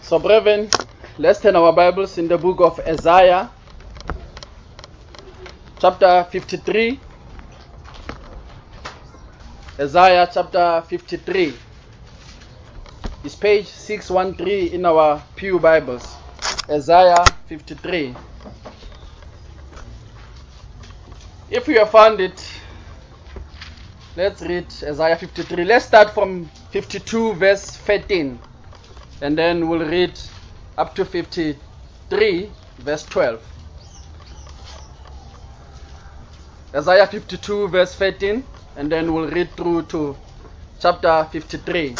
So, brethren, let's turn our Bibles in the book of Isaiah, chapter 53. Isaiah chapter 53. It's page 613 in our Pew Bibles. Isaiah 53. If you have found it, let's read Isaiah 53. Let's start from 52 verse 13. And then we'll read up to 53 verse 12. Isaiah 52 verse 13. And then we'll read through to chapter 53.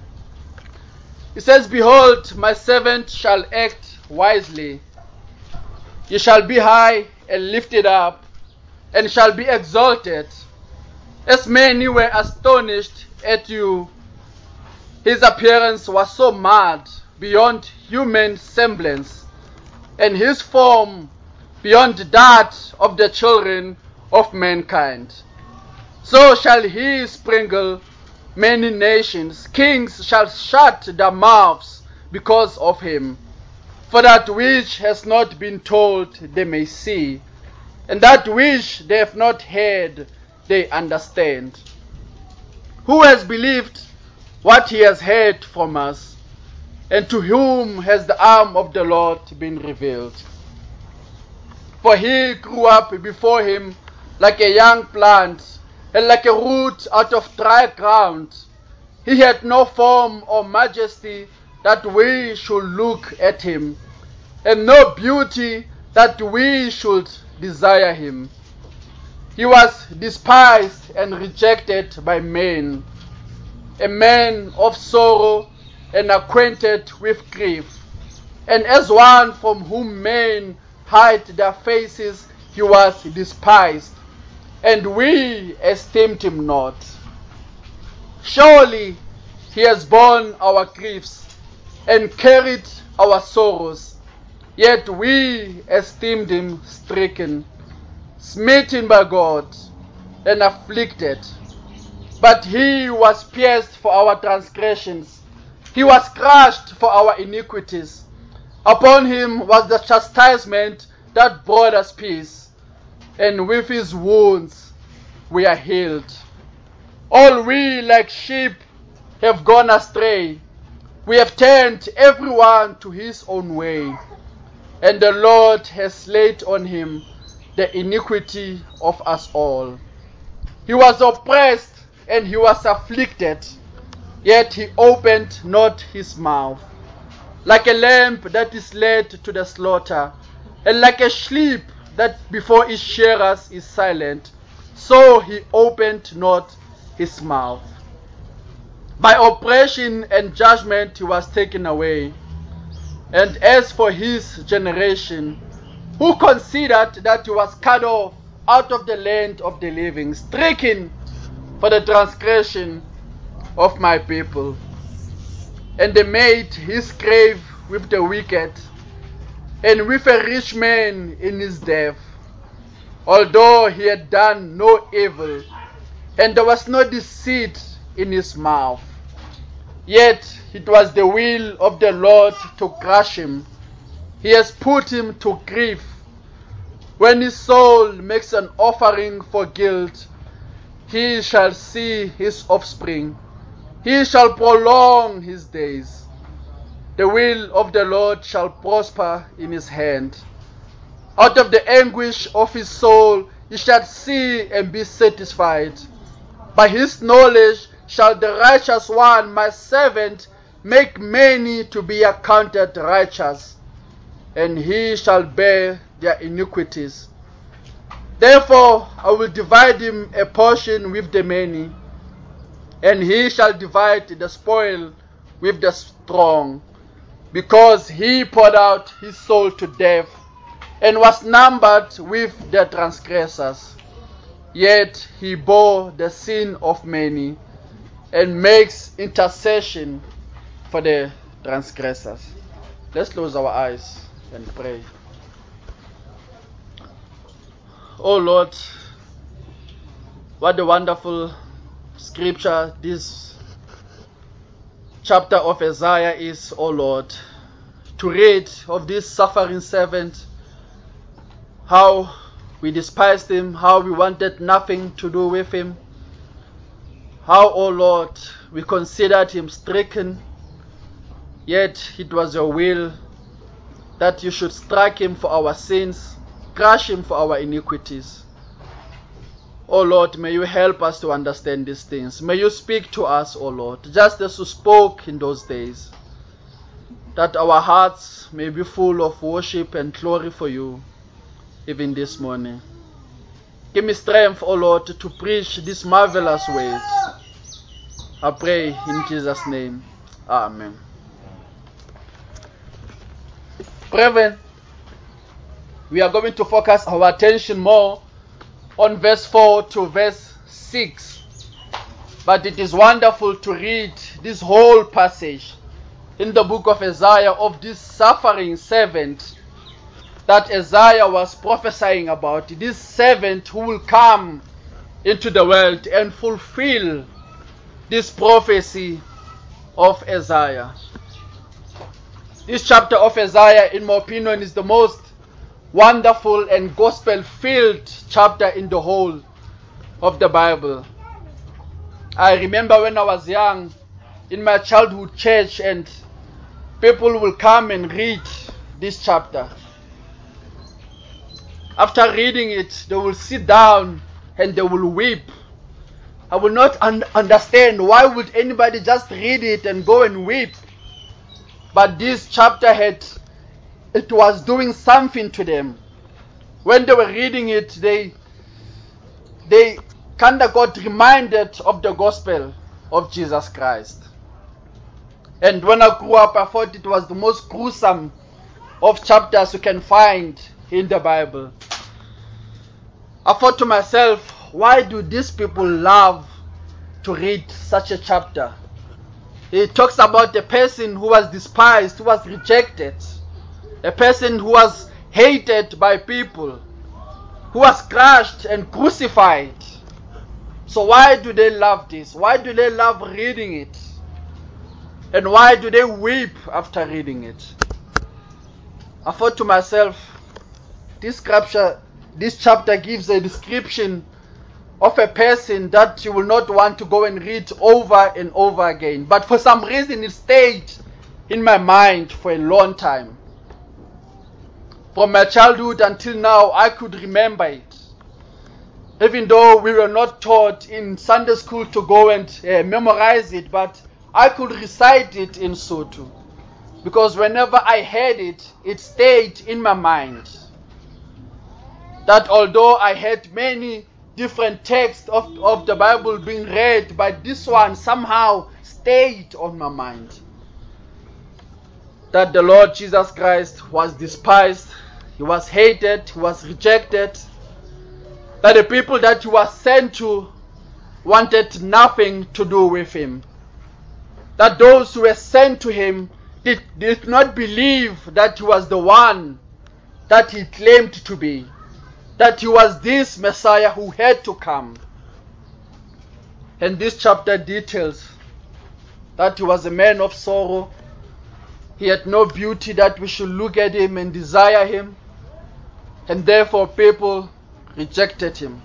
It says, "Behold, my servant shall act wisely. He shall be high and lifted up, and shall be exalted. As many were astonished at you, his appearance was so mad beyond human semblance, and his form beyond that of the children of mankind. So shall he sprinkle many nations. Kings shall shut their mouths because of him. For that which has not been told they may see, and that which they have not heard they understand. Who has believed what he has heard from us, and to whom has the arm of the Lord been revealed? For he grew up before him like a young plant, and like a root out of dry ground. He had no form or majesty that we should look at him, and no beauty that we should desire him. He was despised and rejected by men, a man of sorrow and acquainted with grief. And as one from whom men hide their faces, he was despised, and we esteemed him not. Surely he has borne our griefs and carried our sorrows, yet we esteemed him stricken, smitten by God, and afflicted. But he was pierced for our transgressions, he was crushed for our iniquities. Upon him was the chastisement that brought us peace, and with his wounds we are healed. All we like sheep have gone astray. We have turned everyone to his own way, and the Lord has laid on him the iniquity of us all. He was oppressed and he was afflicted, yet he opened not his mouth. Like a lamb that is led to the slaughter, and like a sheep that before its shearers is silent, so he opened not his mouth. By oppression and judgment he was taken away. And as for his generation, who considered that he was cut off out of the land of the living, stricken for the transgression of my people. And they made his grave with the wicked, and with a rich man in his death, although he had done no evil, and there was no deceit in his mouth. Yet it was the will of the Lord to crush him. He has put him to grief. When his soul makes an offering for guilt, he shall see his offspring. He shall prolong his days. The will of the Lord shall prosper in his hand. Out of the anguish of his soul he shall see and be satisfied. By his knowledge shall the righteous one, my servant, make many to be accounted righteous, and he shall bear their iniquities. Therefore I will divide him a portion with the many, and he shall divide the spoil with the strong, because he poured out his soul to death, and was numbered with the transgressors. Yet he bore the sin of many, and makes intercession for the transgressors." Let's close our eyes and pray. Oh Lord, what a wonderful scripture this chapter of Isaiah is, oh Lord. to read of this suffering servant, how we despised him, how we wanted nothing to do with him, how, O Lord, we considered him stricken, yet it was your will that you should strike him for our sins, crush him for our iniquities. O Lord, may you help us to understand these things. May you speak to us, O Lord, just as you spoke in those days, that our hearts may be full of worship and glory for you, even this morning. Give me strength, O Lord, to preach this marvelous word. I pray in Jesus' name. Amen. Brethren, we are going to focus our attention more on verse 4 to verse 6. But it is wonderful to read this whole passage in the book of Isaiah of this suffering servant that Isaiah was prophesying about. This servant who will come into the world and fulfill this prophecy of Isaiah. This chapter of Isaiah, in my opinion, is the most wonderful and gospel-filled chapter in the whole of the Bible. I remember when I was young, in my childhood church, and people will come and read this chapter. After reading it, they will sit down and they will weep. I will not understand why would anybody just read it and go and weep. But this chapter it was doing something to them. When they were reading it, they kind of got reminded of the gospel of Jesus Christ. And when I grew up, I thought it was the most gruesome of chapters you can find in the Bible. I thought to myself, why do these people love to read such a chapter? It talks about a person who was despised, who was rejected, a person who was hated by people, who was crushed and crucified. So why do they love this? Why do they love reading it? And why do they weep after reading it? I thought to myself, this chapter gives a description of a person that you will not want to go and read over and over again. But for some reason it stayed in my mind for a long time. From my childhood until now, I could remember it. Even though we were not taught in Sunday school to go and memorize it, but I could recite it in Sotho. Because whenever I heard it, it stayed in my mind. That although I had many different texts of the Bible being read, but this one somehow stayed on my mind. That the Lord Jesus Christ was despised, he was hated, he was rejected, that the people that he was sent to wanted nothing to do with him. That those who were sent to him did not believe that he was the one that he claimed to be. That he was this Messiah who had to come. And this chapter details that he was a man of sorrow. He had no beauty that we should look at him and desire him. And therefore people rejected him.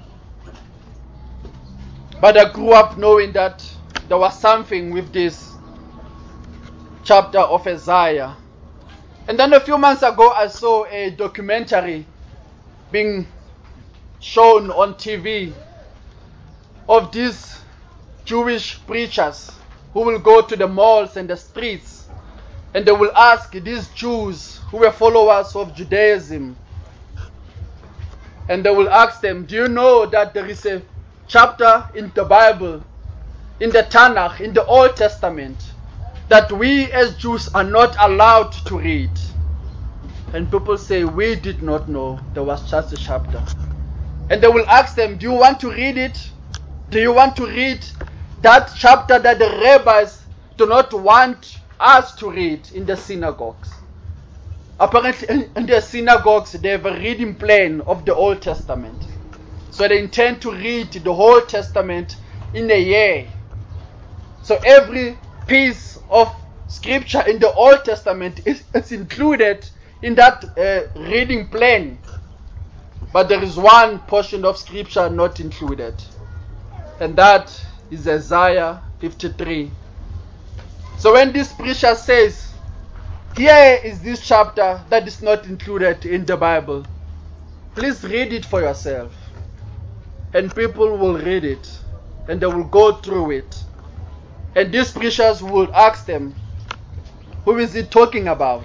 But I grew up knowing that there was something with this chapter of Isaiah. And then a few months ago I saw a documentary being shown on TV of these Jewish preachers who will go to the malls and the streets, and they will ask these Jews who were followers of Judaism, and they will ask them, do you know that there is a chapter in the Bible, in the Tanakh, in the Old Testament, that we as Jews are not allowed to read? And people say, we did not know there was such a chapter. And they will ask them, do you want to read it? Do you want to read that chapter that the rabbis do not want us to read in the synagogues? Apparently in the synagogues they have a reading plan of the Old Testament. So they intend to read the whole Testament in a year. So every piece of scripture in the Old Testament is included in that reading plan. But there is one portion of scripture not included, and that is Isaiah 53. So when this preacher says, here is this chapter that is not included in the Bible, please read it for yourself. And people will read it, and they will go through it. And these preachers will ask them, who is it talking about?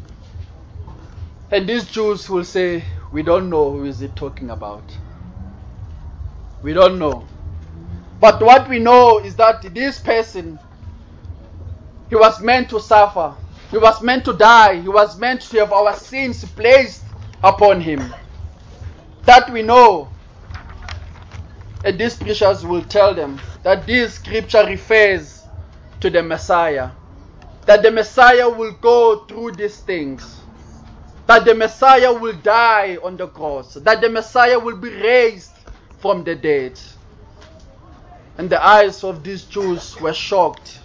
And these Jews will say, we don't know who is it talking about. We don't know. But what we know is that this person, he was meant to suffer. He was meant to die. He was meant to have our sins placed upon him. That we know. And these preachers will tell them that this scripture refers to the Messiah. That the Messiah will go through these things. That the Messiah will die on the cross. That the Messiah will be raised from the dead. And the eyes of these Jews were shocked.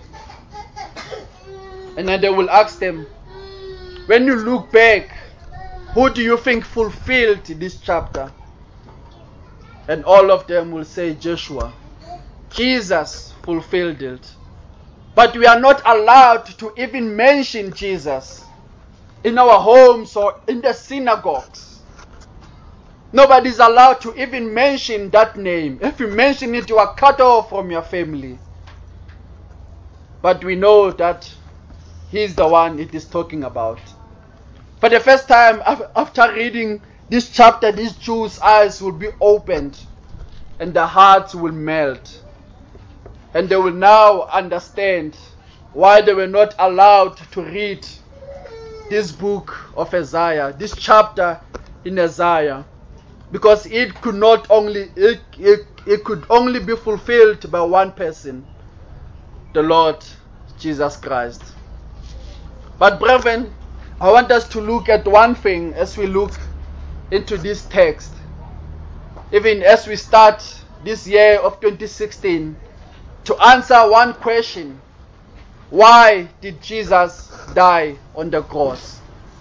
And then they will ask them, when you look back, who do you think fulfilled this chapter? And all of them will say Joshua. Jesus fulfilled it. But we are not allowed to even mention Jesus in our homes or in the synagogues. Nobody is allowed to even mention that name. If you mention it, you are cut off from your family. But we know that he is the one it is talking about. For the first time, after reading this chapter, these Jews' eyes will be opened and their hearts will melt. And they will now understand why they were not allowed to read this book of Isaiah, this chapter in Isaiah, because it could only be fulfilled by one person, the Lord Jesus Christ. But brethren, I want us to look at one thing as we look into this text, even as we start this year of 2016, to answer one question: why did Jesus die on the cross?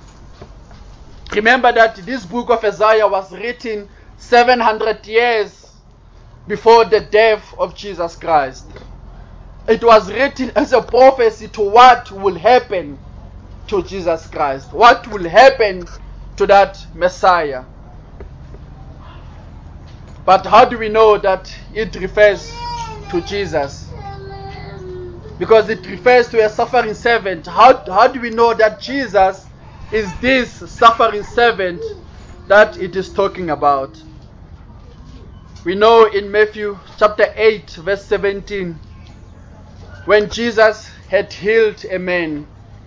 Remember that this book of Isaiah was written 700 years before the death of Jesus Christ. It was written as a prophecy to what will happen to Jesus Christ, what will happen to that Messiah. But how do we know that it refers to Jesus? Because it refers to a suffering servant. How do we know that Jesus is this suffering servant that it is talking about? We know in Matthew chapter 8 verse 17, when Jesus had healed a man,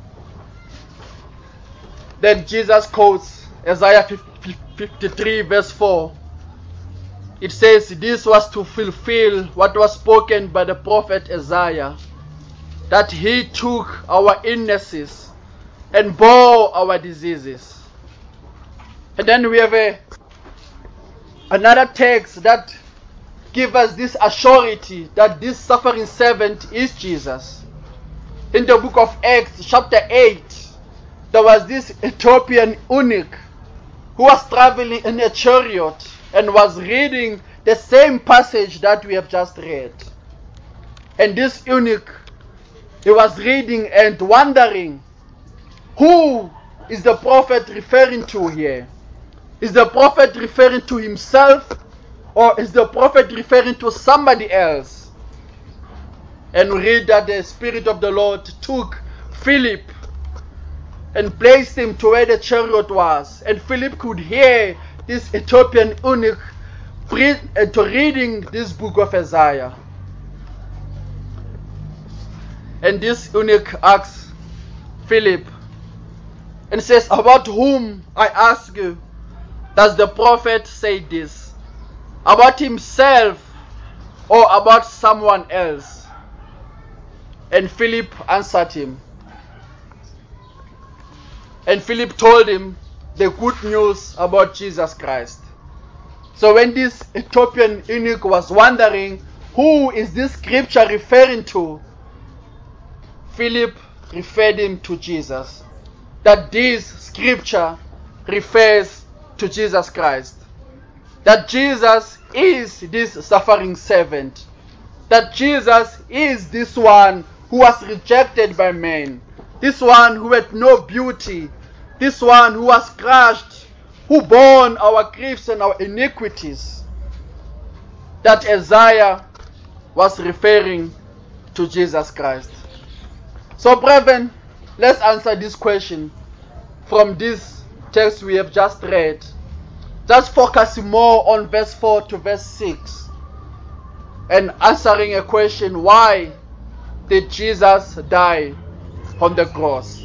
then Jesus quotes Isaiah 53 verse 4. It says, this was to fulfill what was spoken by the prophet Isaiah, that he took our illnesses and bore our diseases. And then we have another text that gives us this assurity that this suffering servant is Jesus. In the book of Acts chapter 8, there was this Ethiopian eunuch who was traveling in a chariot and was reading the same passage that we have just read. And this eunuch, he was reading and wondering, who is the prophet referring to here? Is the prophet referring to himself, or is the prophet referring to somebody else? And we read that the Spirit of the Lord took Philip and placed him to where the chariot was. And Philip could hear this Ethiopian eunuch reading this book of Isaiah. And this eunuch asks Philip and says, about whom, I ask you, does the prophet say this? About himself or about someone else? And Philip answered him. And Philip told him the good news about Jesus Christ. So when this Ethiopian eunuch was wondering, who is this scripture referring to? Philip referred him to Jesus. That this scripture refers to Jesus Christ. That Jesus is this suffering servant. That Jesus is this one who was rejected by men. This one who had no beauty. This one who was crushed, who bore our griefs and our iniquities. That Isaiah was referring to Jesus Christ. So brethren, let's answer this question from this text we have just read. Just focusing more on verse 4 to verse 6 and answering a question: why did Jesus die on the cross?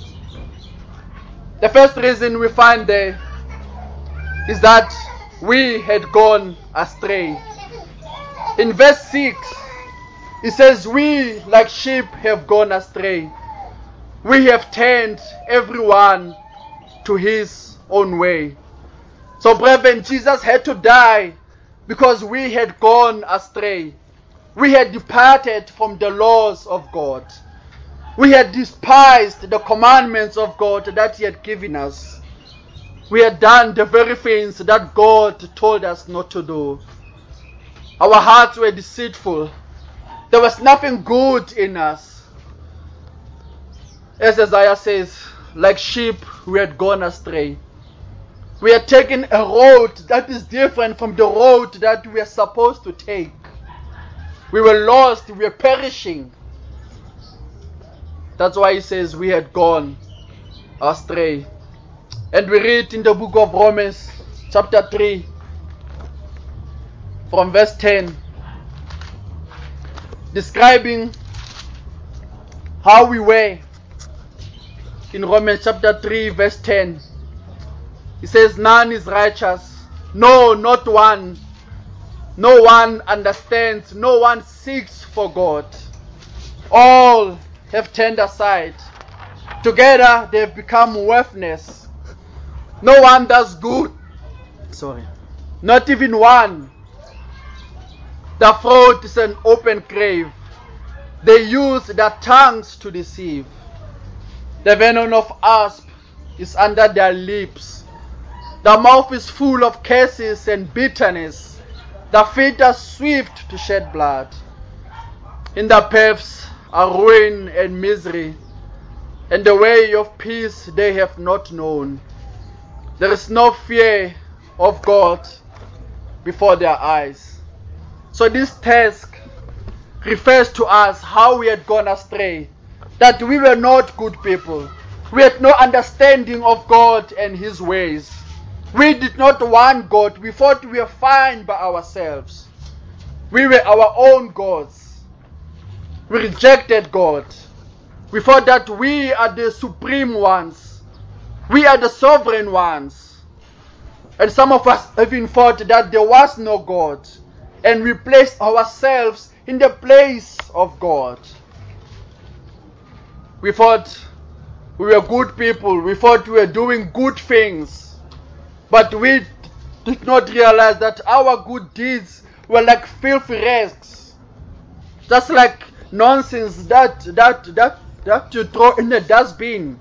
The first reason we find there is that we had gone astray. In verse 6, it says, "We like sheep have gone astray. We have turned everyone to his own way." So brethren, Jesus had to die because we had gone astray. We had departed from the laws of God. We had despised the commandments of God that He had given us. We had done the very things that God told us not to do. Our hearts were deceitful. There was nothing good in us. As Isaiah says, like sheep we had gone astray. We had taken a road that is different from the road that we are supposed to take. We were lost, we were perishing. That's why he says we had gone astray. And we read in the book of Romans chapter 3 from verse 10, describing how we were. In Romans chapter 3 verse 10, he says, "None is righteous, no, not one. No one understands, no one seeks for God. All have turned aside. Together they have become worthless. No one does good. Not even one. The throat is an open grave. They use their tongues to deceive. The venom of asp is under their lips. The mouth is full of curses and bitterness. The feet are swift to shed blood. In the paths are ruin and misery, and the way of peace they have not known. There is no fear of God before their eyes." So this text refers to us how we had gone astray, that we were not good people. We had no understanding of God and His ways. We did not want God. We thought we were fine by ourselves. We were our own gods. We rejected God. We thought that we are the supreme ones. We are the sovereign ones. And some of us even thought that there was no God. And we placed ourselves in the place of God. We thought we were good people. We thought we were doing good things. But we did not realize that our good deeds were like filthy rags. Just like nonsense that you throw in the dustbin.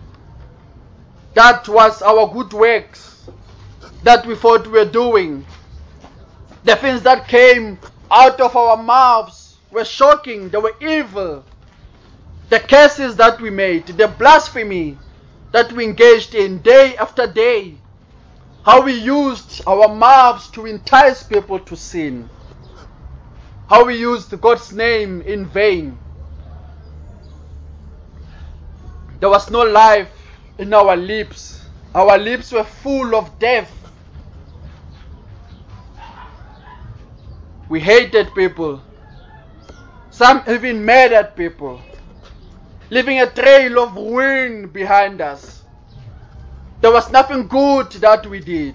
That was our good works that we thought we were doing. The things that came out of our mouths were shocking. They were evil. The curses that we made, the blasphemy that we engaged in day after day. How we used our mouths to entice people to sin. How we used God's name in vain. There was no life in our lips. Our lips were full of death. We hated people. Some even murdered people, leaving a trail of ruin behind us. There was nothing good that we did.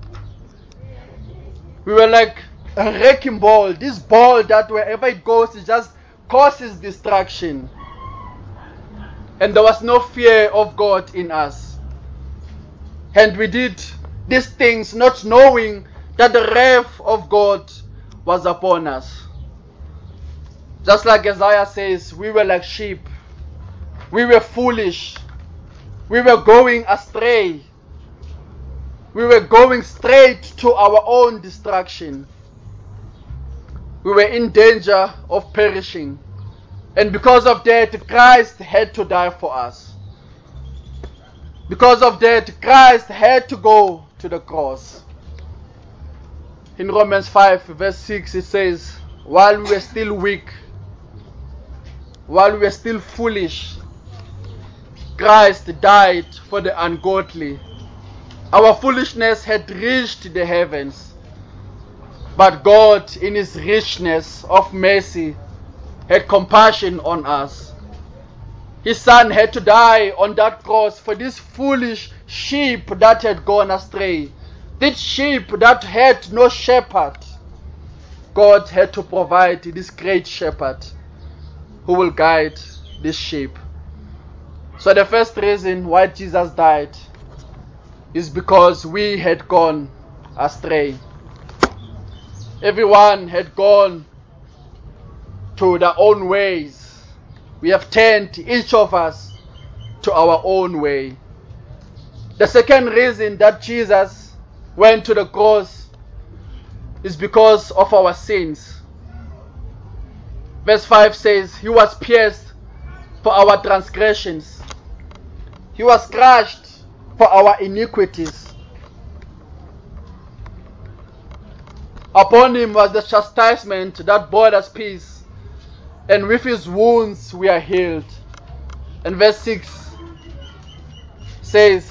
We were like a wrecking ball. This ball that wherever it goes, it just causes destruction. And there was no fear of God in us. And we did these things not knowing that the wrath of God was upon us. Just like Isaiah says, we were like sheep. We were foolish. We were going astray. We were going straight to our own destruction. We were in danger of perishing. And because of that, Christ had to die for us. Because of that, Christ had to go to the cross. In Romans 5 verse 6 it says, while we were still weak, while we were still foolish, Christ died for the ungodly. Our foolishness had reached the heavens, but God in His richness of mercy had compassion on us. His Son had to die on that cross for this foolish sheep that had gone astray. This sheep that had no shepherd. God had to provide this great shepherd who will guide this sheep. So the first reason why Jesus died is because we had gone astray. Everyone had gone to their own ways. We have turned, each of us, to our own way. The second reason that Jesus went to the cross is because of our sins. Verse 5 says, He was pierced for our transgressions. He was crushed for our iniquities. Upon Him was the chastisement that brought us peace, and with His wounds we are healed. And verse 6 says,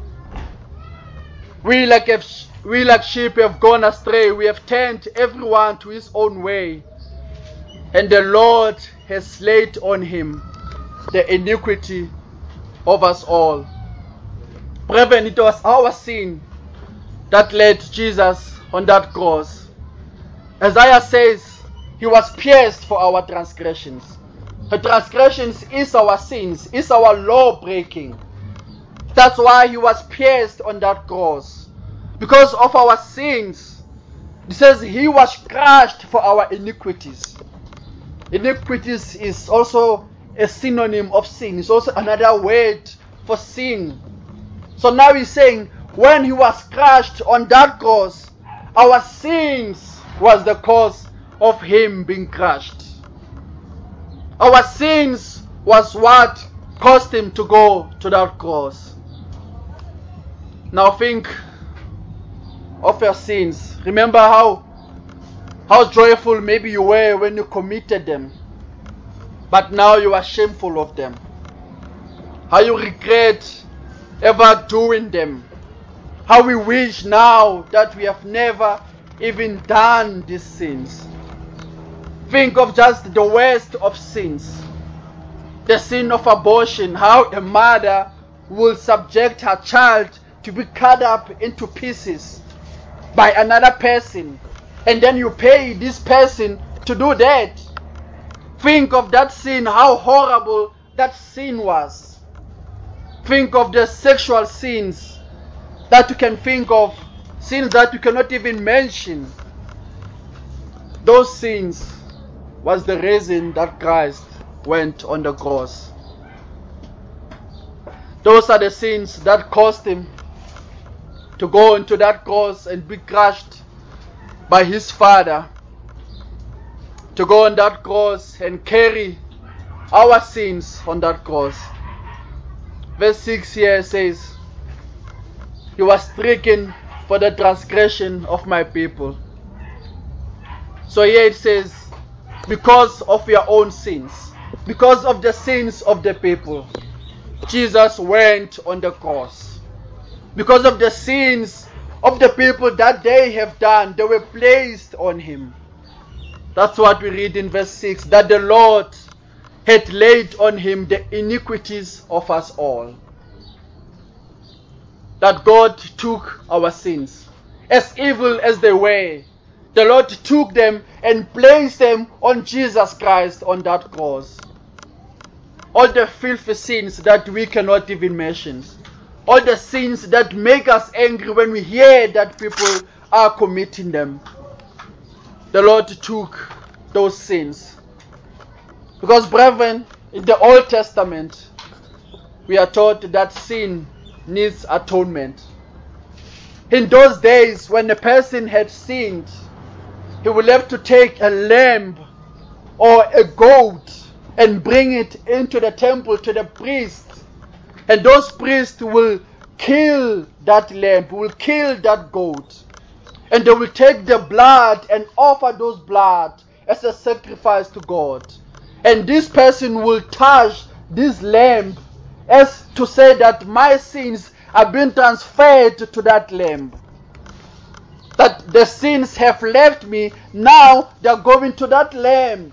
We like sheep have gone astray. We have turned everyone to his own way. And the Lord has laid on Him the iniquity of us all. Brethren, it was our sin that led Jesus on that cross. Isaiah says, He was pierced for our transgressions. The transgressions is our sins, is our law breaking. That's why He was pierced on that cross. Because of our sins. It says He was crushed for our iniquities. Iniquities is also a synonym of sin. It's also another word for sin. So now He's saying, when He was crushed on that cross, our sins was the cause of Him being crushed. Our sins was what caused Him to go to that cross. Now think of your sins. Remember how joyful maybe you were when you committed them, but now you are shameful of them. How you regret ever doing them. How we wish now that we have never even done these sins. Think of just the worst of sins. The sin of abortion. How a mother will subject her child to be cut up into pieces by another person, and then you pay this person to do that. Think of that sin, how horrible that sin was. Think of the sexual sins that you can think of, sins that you cannot even mention. Those sins was the reason that Christ went on the cross. Those are the sins that caused Him to go into that cross and be crushed by His Father, to go on that cross and carry our sins on that cross. Verse 6 here says, He was stricken for the transgression of my people. So here it says, because of your own sins, because of the sins of the people, Jesus went on the cross. Because of the sins of the people that they have done, they were placed on Him. That's what we read in verse 6, that the Lord had laid on Him the iniquities of us all. That God took our sins, as evil as they were. The Lord took them and placed them on Jesus Christ on that cross. All the filthy sins that we cannot even mention. All the sins that make us angry when we hear that people are committing them. The Lord took those sins. Because brethren, in the Old Testament, we are taught that sin needs atonement. In those days, when a person had sinned, he will have to take a lamb or a goat and bring it into the temple to the priest. And those priests will kill that lamb, will kill that goat. And they will take the blood and offer those blood as a sacrifice to God. And this person will touch this lamb as to say that my sins have been transferred to that lamb. That the sins have left me, now they are going to that lamb.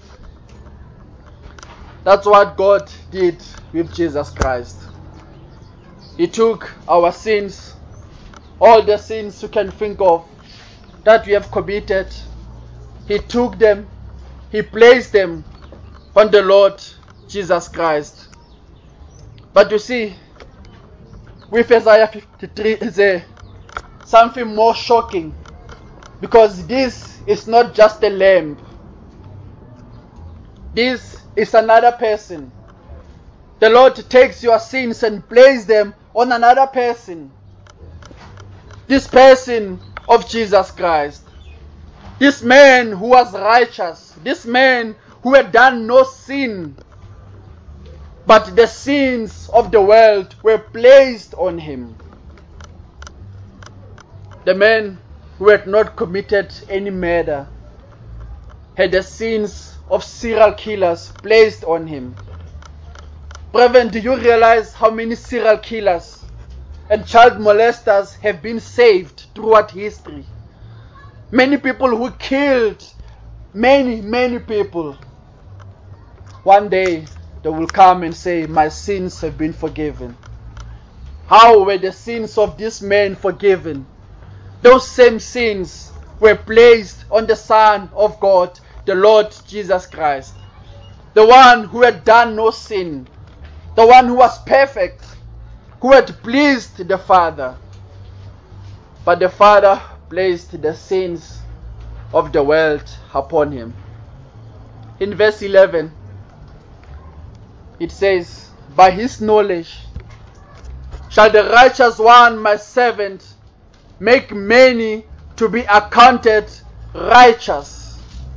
That's what God did with Jesus Christ. He took our sins, all the sins you can think of that we have committed. He took them, He placed them on the Lord Jesus Christ. But you see, with Isaiah 53 is something more shocking, because this is not just a lamb. This is another person. The Lord takes your sins and places them on another person. This person of Jesus Christ. This man who was righteous. This man who had done no sin. But the sins of the world were placed on him. The man who had not committed any murder had the sins of serial killers placed on him. Brethren, do you realize how many serial killers and child molesters have been saved throughout history? Many people who killed many people. One day they will come and say, my sins have been forgiven. How were the sins of this man forgiven? Those same sins were placed on the Son of God, the Lord Jesus Christ. The one who had done no sin. The one who was perfect. Who had pleased the Father. But the Father placed the sins of the world upon him. In verse 11, it says, by his knowledge shall the righteous one, my servant, make many to be accounted righteous.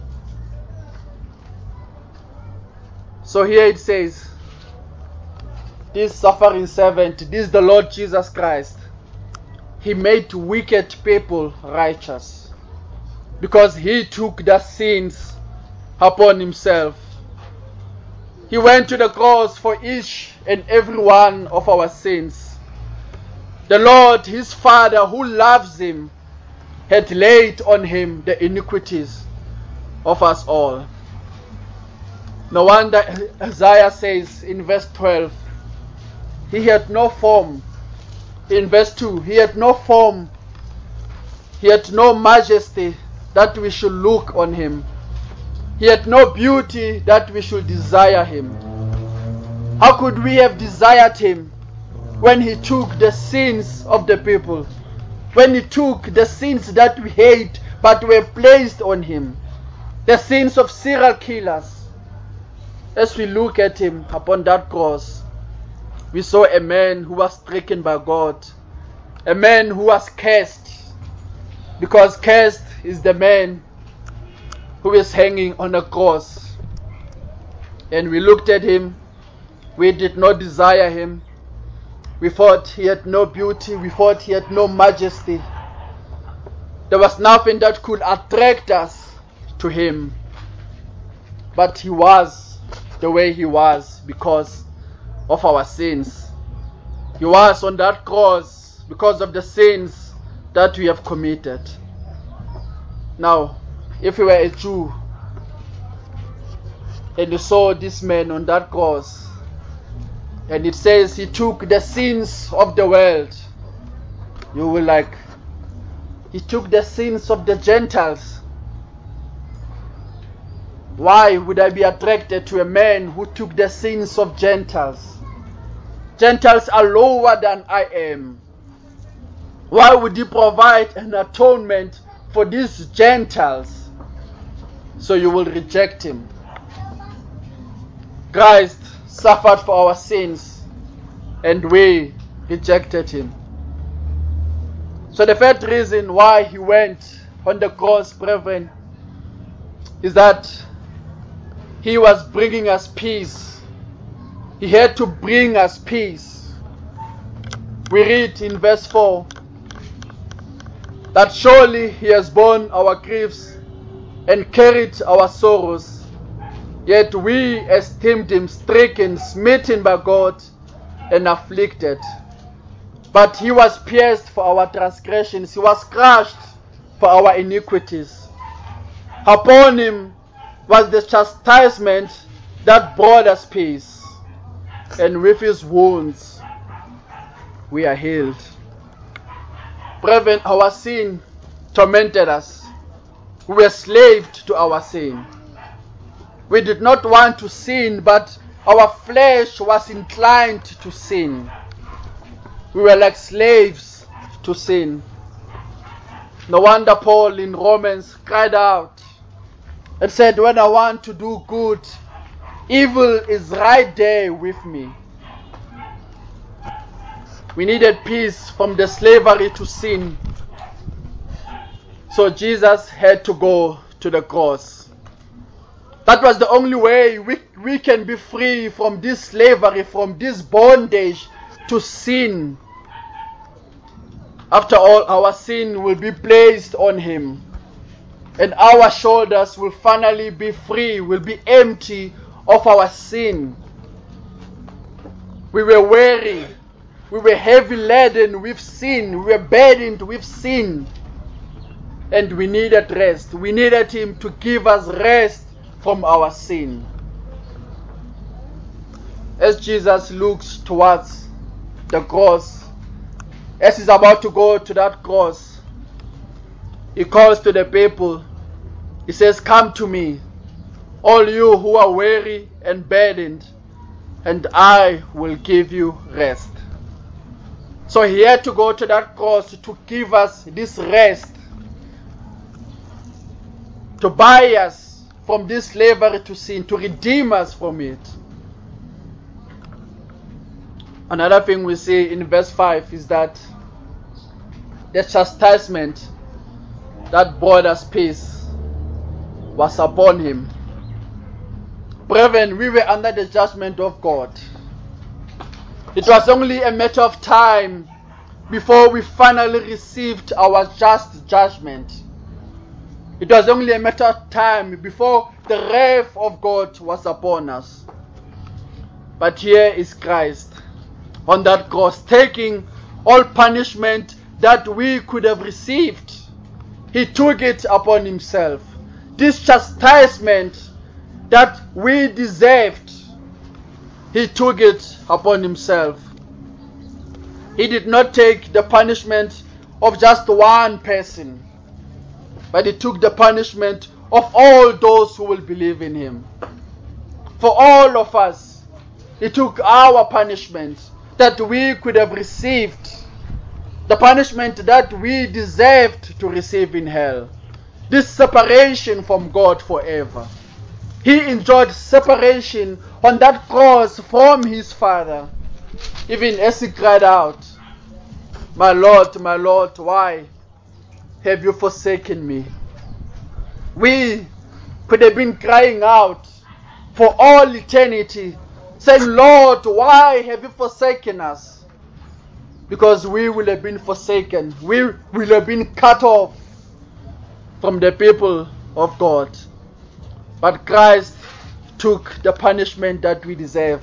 So here it says, this suffering servant, this is the Lord Jesus Christ. He made wicked people righteous because he took the sins upon himself. He went to the cross for each and every one of our sins. The Lord, his Father, who loves him, had laid on him the iniquities of us all. No wonder Isaiah says in verse 12, he had no form. In verse 2, he had no form, he had no majesty that we should look on him. He had no beauty that we should desire him. How could we have desired him when he took the sins of the people? When he took the sins that we hate but were placed on him. The sins of serial killers. As we look at him upon that cross, we saw a man who was stricken by God. A man who was cursed. Because cursed is the man who is hanging on a cross. And we looked at him. We did not desire him. We thought he had no beauty. We thought he had no majesty. There was nothing that could attract us to him. But he was the way he was because of our sins. He was on that cross because of the sins that we have committed. Now, if you were a Jew and you saw this man on that cross, and it says he took the sins of the world, you will like, he took the sins of the Gentiles. Why would I be attracted to a man who took the sins of Gentiles? Gentiles are lower than I am. Why would he provide an atonement for these Gentiles? So you will reject him. Christ suffered for our sins. and we rejected him. So the third reason why he went on the cross, brethren, is that he was bringing us peace. He had to bring us peace. We read in verse 4 that surely he has borne our griefs and carried our sorrows, yet we esteemed him stricken, smitten by God, and afflicted. But he was pierced for our transgressions, he was crushed for our iniquities. Upon him was the chastisement that brought us peace, and with his wounds we are healed. Brethren, our sin tormented us. We were slaves to our sin. We did not want to sin, but our flesh was inclined to sin. We were like slaves to sin. No wonder Paul in Romans cried out and said, when I want to do good, evil is right there with me. We needed peace from the slavery to sin. So Jesus had to go to the cross. That was the only way we can be free from this slavery, from this bondage to sin. After all, our sin will be placed on him, and our shoulders will finally be free, will be empty of our sin. We were weary, we were heavy laden with sin, we were burdened with sin, and we needed rest. We needed him to give us rest from our sin. As Jesus looks towards the cross, as he's about to go to that cross, he calls to the people. He says, come to me, all you who are weary and burdened, and I will give you rest. So he had to go to that cross to give us this rest, to buy us from this slavery to sin, to redeem us from it. Another thing we see in verse 5 is that the chastisement that brought us peace was upon him. Brethren, we were under the judgment of God. It was only a matter of time before we finally received our just judgment. It was only a matter of time before the wrath of God was upon us. But here is Christ on that cross, taking all punishment that we could have received. He took it upon himself. This chastisement that we deserved, he took it upon himself. He did not take the punishment of just one person, but he took the punishment of all those who will believe in him. For all of us, he took our punishment that we could have received, the punishment that we deserved to receive in hell, this separation from God forever. He enjoyed separation on that cross from his Father, even as he cried out, my Lord, why have you forsaken me? We could have been crying out for all eternity, saying, Lord, why have you forsaken us? Because we will have been forsaken. We will have been cut off from the people of God. But Christ took the punishment that we deserve.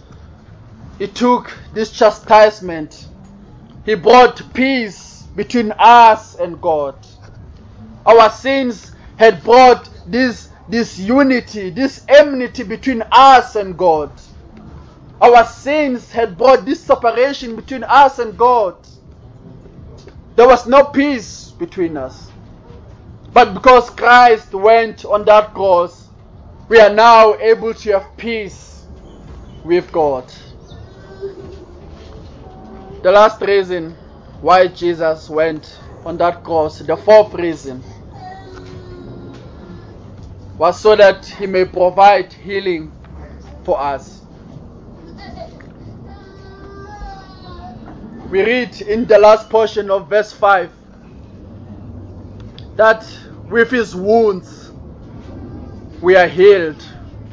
He took this chastisement. He brought peace between us and God. Our sins had brought this unity, this enmity between us and God. Our sins had brought this separation between us and God. There was no peace between us. But because Christ went on that cross, we are now able to have peace with God. The last reason why Jesus went on that cross, the fourth reason, was so that he may provide healing for us. we read in the last portion of verse 5 that with his wounds we are healed.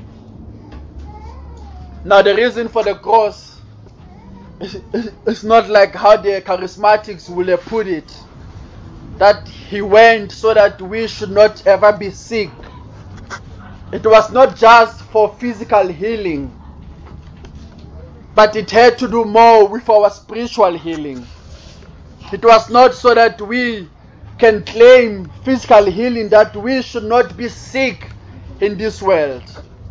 Now the reason for the cross is not like how the charismatics will have put it, that he went so that we should not ever be sick. It was not just for physical healing, but it had to do more with our spiritual healing. It was not so that we can claim physical healing, that we should not be sick in this world.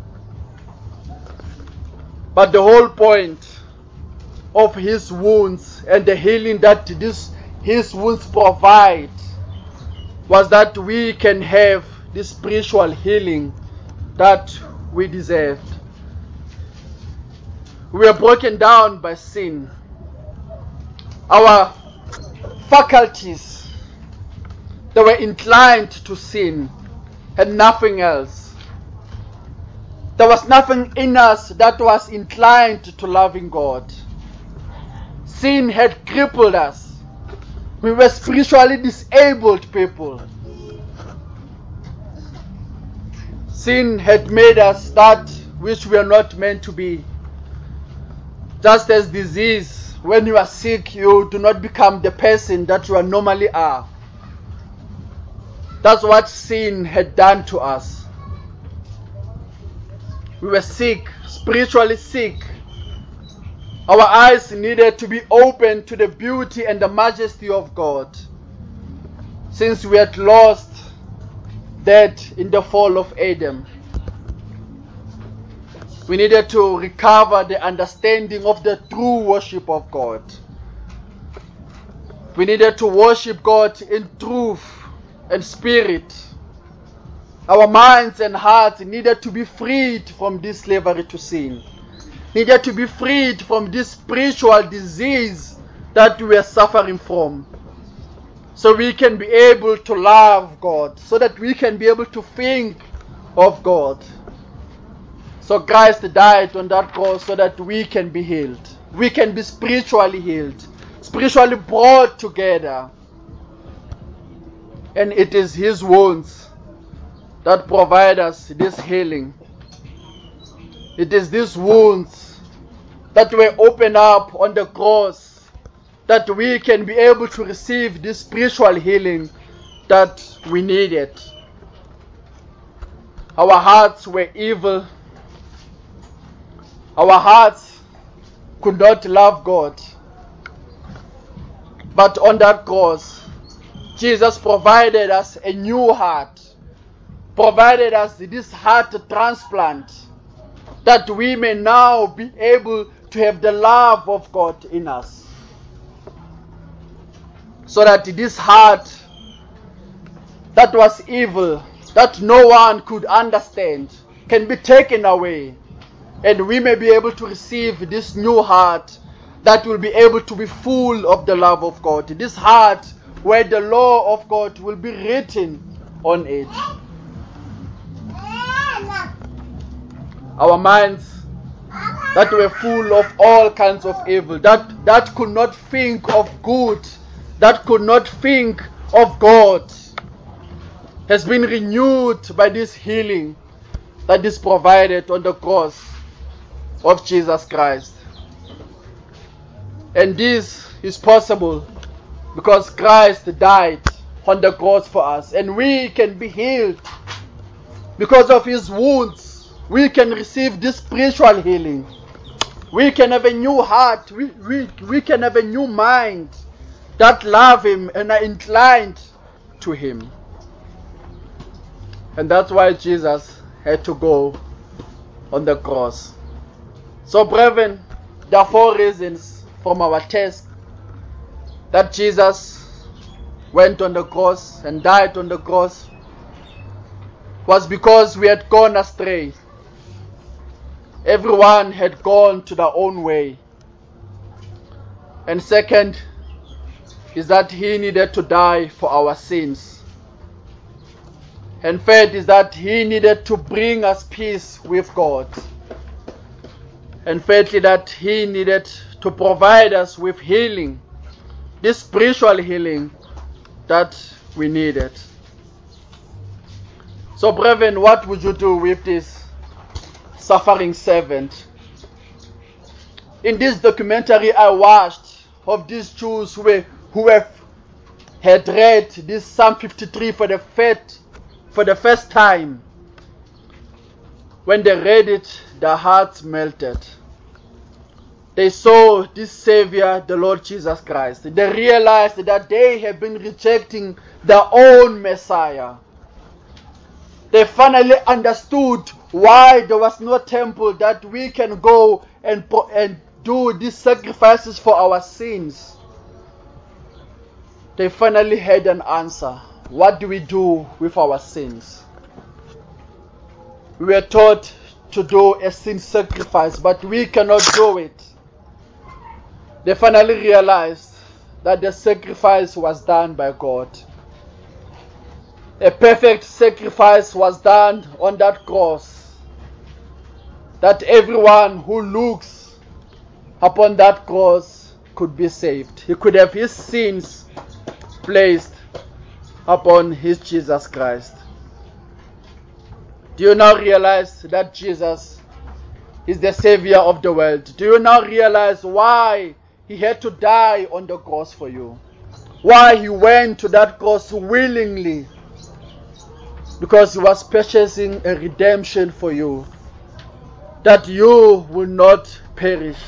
But the whole point of his wounds and the healing that his wounds provide was that we can have this spiritual healing that we deserved. We were broken down by sin. Our faculties, they were inclined to sin and nothing else. There was nothing in us that was inclined to loving God. Sin had crippled us. We were spiritually disabled people. Sin had made us that which we are not meant to be. Just as disease, when you are sick, you do not become the person that you normally are. That's what sin had done to us. We were sick, spiritually sick. Our eyes needed to be open to the beauty and the majesty of God, since we had lost that in the fall of Adam. We needed to recover the understanding of the true worship of God. We needed to worship God in truth and spirit. Our minds and hearts needed to be freed from this slavery to sin. Needed to be freed from this spiritual disease that we are suffering from. So we can be able to love God. So that we can be able to think of God. So Christ died on that cross so that we can be healed. We can be spiritually healed. Spiritually brought together. And it is his wounds that provide us this healing. It is these wounds that were opened up on the cross that we can be able to receive this spiritual healing that we needed. Our hearts were evil. Our hearts could not love God. But on that cross, Jesus provided us a new heart. Provided us this heart transplant, that we may now be able to have the love of God in us. So that this heart that was evil, that no one could understand, can be taken away. And we may be able to receive this new heart that will be able to be full of the love of God. This heart where the law of God will be written on it. Our minds that were full of all kinds of evil, that could not think of good, that could not think of God, has been renewed by this healing that is provided on the cross of Jesus Christ. And this is possible because Christ died on the cross for us, and we can be healed because of his wounds. We can receive this spiritual healing. We can have a new heart. We can have a new mind that love him and are inclined to him. And that's why Jesus had to go on the cross. So brethren, there are 4 reasons from our text that Jesus went on the cross and died on the cross. Was because we had gone astray. Everyone had gone to their own way. And second is that he needed to die for our sins. And third is that he needed to bring us peace with God. And thirdly, that he needed to provide us with healing this spiritual healing that we needed. So brethren, what would you do with this suffering servant? In this documentary I watched of these Jews who had read this Psalm 53 for the first time, when they read it, their hearts melted. They saw this Savior, the Lord Jesus Christ. They realized that they had been rejecting their own Messiah. They finally understood why there was no temple that we can go and do these sacrifices for our sins. They finally had an answer. What do we do with our sins? We were taught to do a sin sacrifice, but we cannot do it. They finally realized that the sacrifice was done by God. A perfect sacrifice was done on that cross, that everyone who looks upon that cross could be saved. He could have his sins placed upon his Jesus Christ. Do you now realize that Jesus is the Savior of the world? Do you now realize why he had to die on the cross for you? Why he went to that cross willingly? Because he was purchasing a redemption for you, that you will not perish.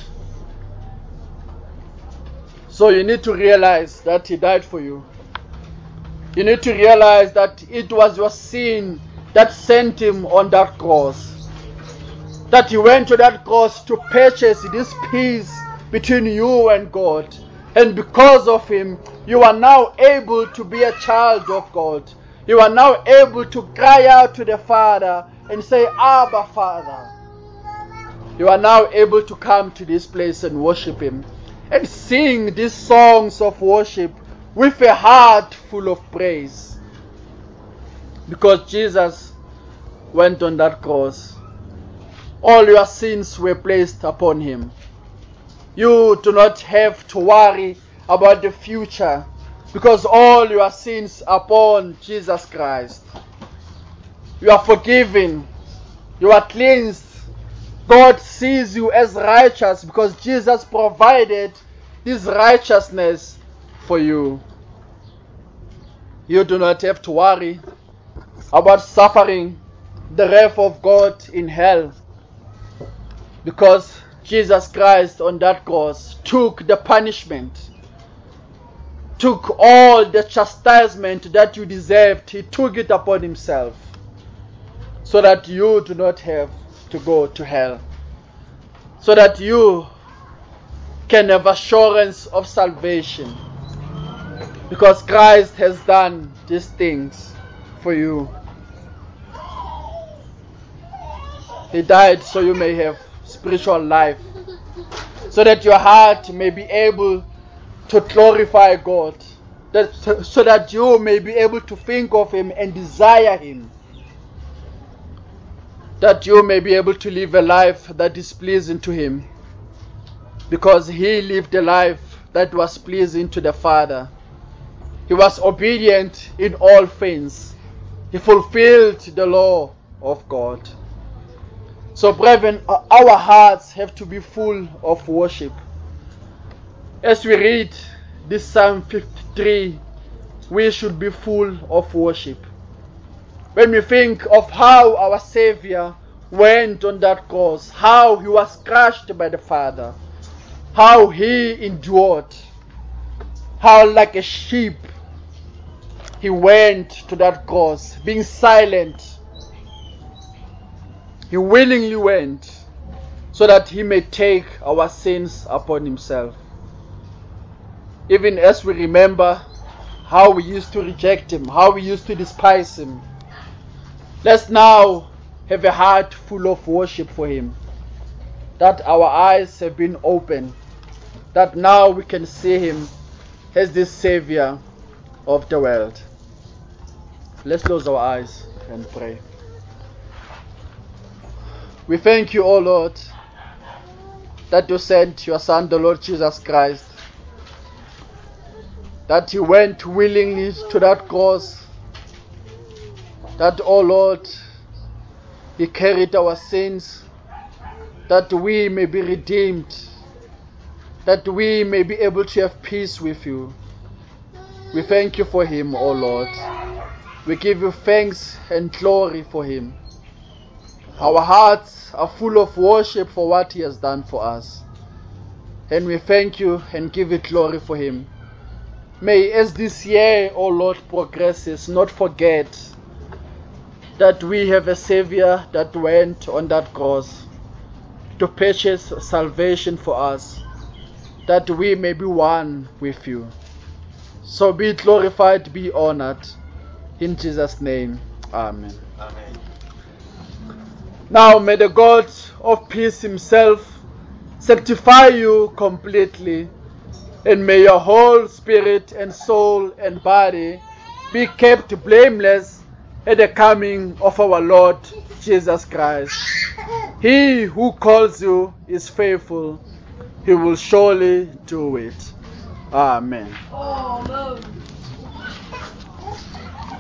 So you need to realize that he died for you. You need to realize that it was your sin that sent him on that cross. That he went to that cross to purchase this peace between you and God. And because of him, you are now able to be a child of God. You are now able to cry out to the Father and say, Abba, Father. You are now able to come to this place and worship him and sing these songs of worship with a heart full of praise. Because Jesus went on that cross. All your sins were placed upon him. You do not have to worry about the future, because all your sins are upon Jesus Christ. You are forgiven. You are cleansed. God sees you as righteous because Jesus provided this righteousness for you. You do not have to worry about suffering the wrath of God in hell, because Jesus Christ on that cross took the punishment, took all the chastisement that you deserved. He took it upon himself so that you do not have to go to hell, so that you can have assurance of salvation, because Christ has done these things for you. He died so you may have spiritual life, so that your heart may be able to glorify God, so that you may be able to think of him and desire him, that you may be able to live a life that is pleasing to him, because he lived a life that was pleasing to the Father. He was obedient in all things. He fulfilled the law of God. So brethren, our hearts have to be full of worship. As we read this Psalm 53, we should be full of worship. When we think of how our Savior went on that cross, how he was crushed by the Father, how he endured, how like a sheep he went to that cross, being silent. He willingly went so that he may take our sins upon himself. Even as we remember how we used to reject him, how we used to despise him, let's now have a heart full of worship for him, that our eyes have been opened, that now we can see him as the Savior of the world. Let's close our eyes and pray. We thank you, O Lord, that you sent your Son, the Lord Jesus Christ, that He went willingly to that cross, that, oh Lord, He carried our sins, that we may be redeemed, that we may be able to have peace with You. We thank You for Him, oh Lord. We give You thanks and glory for Him. Our hearts are full of worship for what He has done for us. And we thank You and give You glory for Him. May, as this year, O Lord, progresses, not forget that we have a Savior that went on that cross to purchase salvation for us, that we may be one with You. So be glorified, be honored. In Jesus' name, amen. Amen. Now may the God of peace Himself sanctify you completely, and may your whole spirit and soul and body be kept blameless at the coming of our Lord Jesus Christ. He who calls you is faithful. He will surely do it. Amen. Amen.